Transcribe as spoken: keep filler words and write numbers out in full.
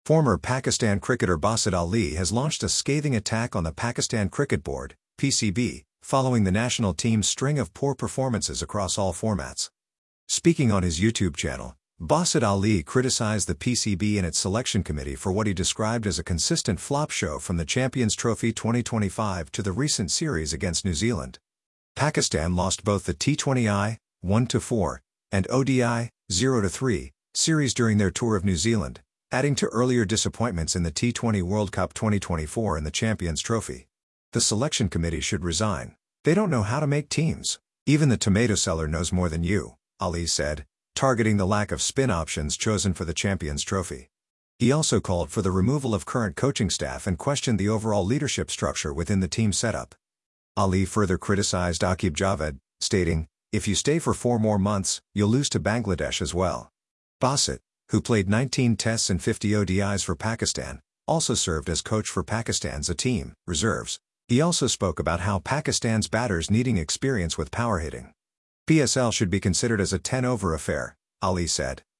Former Pakistan cricketer Basit Ali has launched a scathing attack on the Pakistan Cricket Board, P C B, following the national team's string of poor performances across all formats. Speaking on his YouTube channel, Basit Ali criticized the P C B and its selection committee for what he described as a consistent flop show from the Champions Trophy twenty twenty-five to the recent series against New Zealand. Pakistan lost both the T twenty I, one to four, and O D I, zero to three, series during their tour of New Zealand, adding to earlier disappointments in the T twenty World Cup twenty twenty-four and the Champions Trophy. The selection committee should resign. They don't know how to make teams. Even the tomato seller knows more than you, Ali said, targeting the lack of spin options chosen for the Champions Trophy. He also called for the removal of current coaching staff and questioned the overall leadership structure within the team setup. Ali further criticized Aqib Javed, stating, "If you stay for four more months, you'll lose to Bangladesh as well." Basit, who played nineteen tests and fifty O D Is for Pakistan, also served as coach for Pakistan's A-team reserves. He also spoke about how Pakistan's batters needing experience with power hitting. P S L should be considered as a ten-over affair, Ali said.